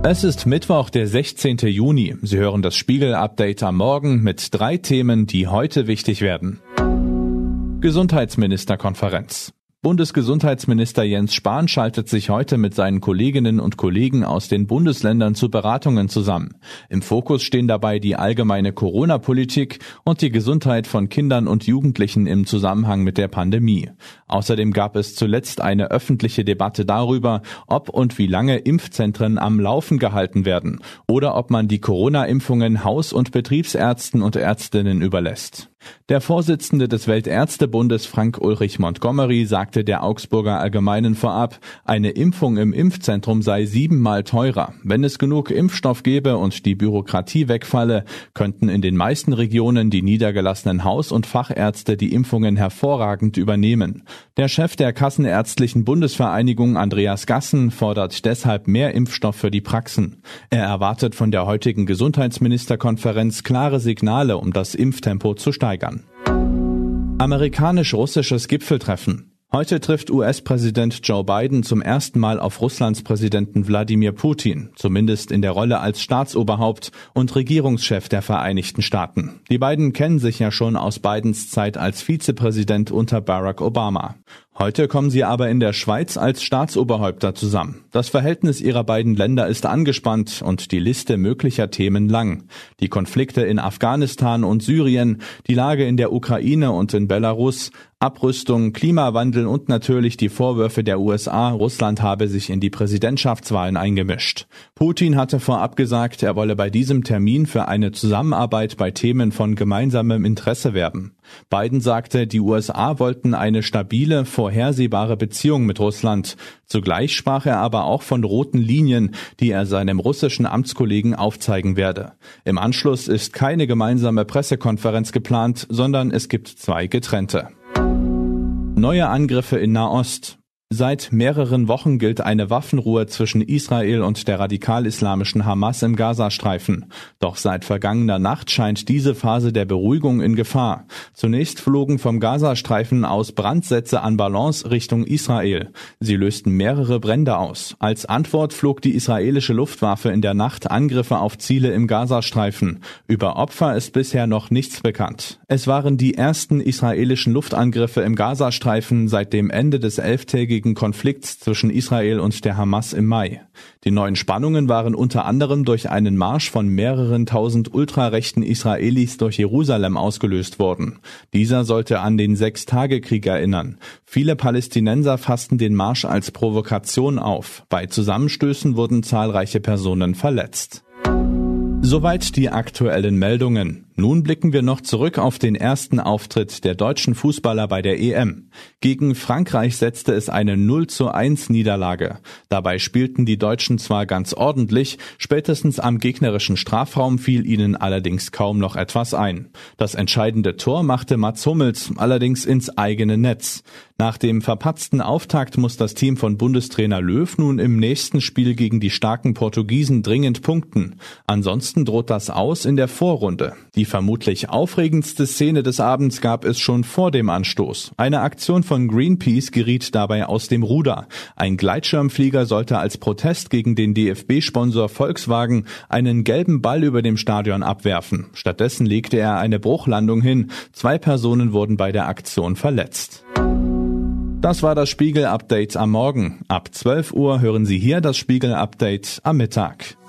Es ist Mittwoch, der 16. Juni. Sie hören das Spiegel-Update am Morgen mit 3 Themen, die heute wichtig werden. Gesundheitsministerkonferenz. Bundesgesundheitsminister Jens Spahn schaltet sich heute mit seinen Kolleginnen und Kollegen aus den Bundesländern zu Beratungen zusammen. Im Fokus stehen dabei die allgemeine Corona-Politik und die Gesundheit von Kindern und Jugendlichen im Zusammenhang mit der Pandemie. Außerdem gab es zuletzt eine öffentliche Debatte darüber, ob und wie lange Impfzentren am Laufen gehalten werden oder ob man die Corona-Impfungen Haus- und Betriebsärzten und Ärztinnen überlässt. Der Vorsitzende des Weltärztebundes Frank-Ulrich Montgomery sagte der Augsburger Allgemeinen vorab, eine Impfung im Impfzentrum sei 7-mal teurer. Wenn es genug Impfstoff gäbe und die Bürokratie wegfalle, könnten in den meisten Regionen die niedergelassenen Haus- und Fachärzte die Impfungen hervorragend übernehmen. Der Chef der Kassenärztlichen Bundesvereinigung, Andreas Gassen, fordert deshalb mehr Impfstoff für die Praxen. Er erwartet von der heutigen Gesundheitsministerkonferenz klare Signale, um das Impftempo zu steigern. Amerikanisch-russisches Gipfeltreffen. Heute trifft US-Präsident Joe Biden zum ersten Mal auf Russlands Präsidenten Wladimir Putin, zumindest in der Rolle als Staatsoberhaupt und Regierungschef der Vereinigten Staaten. Die beiden kennen sich ja schon aus Bidens Zeit als Vizepräsident unter Barack Obama. Heute kommen sie aber in der Schweiz als Staatsoberhäupter zusammen. Das Verhältnis ihrer beiden Länder ist angespannt und die Liste möglicher Themen lang. Die Konflikte in Afghanistan und Syrien, die Lage in der Ukraine und in Belarus, Abrüstung, Klimawandel und natürlich die Vorwürfe der USA, Russland habe sich in die Präsidentschaftswahlen eingemischt. Putin hatte vorab gesagt, er wolle bei diesem Termin für eine Zusammenarbeit bei Themen von gemeinsamem Interesse werben. Biden sagte, die USA wollten eine stabile, vorhersehbare Beziehung mit Russland. Zugleich sprach er aber auch von roten Linien, die er seinem russischen Amtskollegen aufzeigen werde. Im Anschluss ist keine gemeinsame Pressekonferenz geplant, sondern es gibt 2 getrennte. Neue Angriffe in Nahost. Seit mehreren Wochen gilt eine Waffenruhe zwischen Israel und der radikal-islamischen Hamas im Gazastreifen. Doch seit vergangener Nacht scheint diese Phase der Beruhigung in Gefahr. Zunächst flogen vom Gazastreifen aus Brandsätze an Ballons Richtung Israel. Sie lösten mehrere Brände aus. Als Antwort flog die israelische Luftwaffe in der Nacht Angriffe auf Ziele im Gazastreifen. Über Opfer ist bisher noch nichts bekannt. Es waren die ersten israelischen Luftangriffe im Gazastreifen seit dem Ende des 11-tägigen Konflikts zwischen Israel und der Hamas im Mai. Die neuen Spannungen waren unter anderem durch einen Marsch von mehreren tausend ultrarechten Israelis durch Jerusalem ausgelöst worden. Dieser sollte an den 6-Tage-Krieg erinnern. Viele Palästinenser fassten den Marsch als Provokation auf. Bei Zusammenstößen wurden zahlreiche Personen verletzt. Soweit die aktuellen Meldungen. Nun blicken wir noch zurück auf den ersten Auftritt der deutschen Fußballer bei der EM. Gegen Frankreich setzte es eine 0:1 Niederlage. Dabei spielten die Deutschen zwar ganz ordentlich, spätestens am gegnerischen Strafraum fiel ihnen allerdings kaum noch etwas ein. Das entscheidende Tor machte Mats Hummels allerdings ins eigene Netz. Nach dem verpatzten Auftakt muss das Team von Bundestrainer Löw nun im nächsten Spiel gegen die starken Portugiesen dringend punkten. Ansonsten droht das Aus in der Vorrunde. Die vermutlich aufregendste Szene des Abends gab es schon vor dem Anstoß. Eine Aktion von Greenpeace geriet dabei aus dem Ruder. Ein Gleitschirmflieger sollte als Protest gegen den DFB-Sponsor Volkswagen einen gelben Ball über dem Stadion abwerfen. Stattdessen legte er eine Bruchlandung hin. 2 Personen wurden bei der Aktion verletzt. Das war das Spiegel-Update am Morgen. Ab 12 Uhr hören Sie hier das Spiegel-Update am Mittag.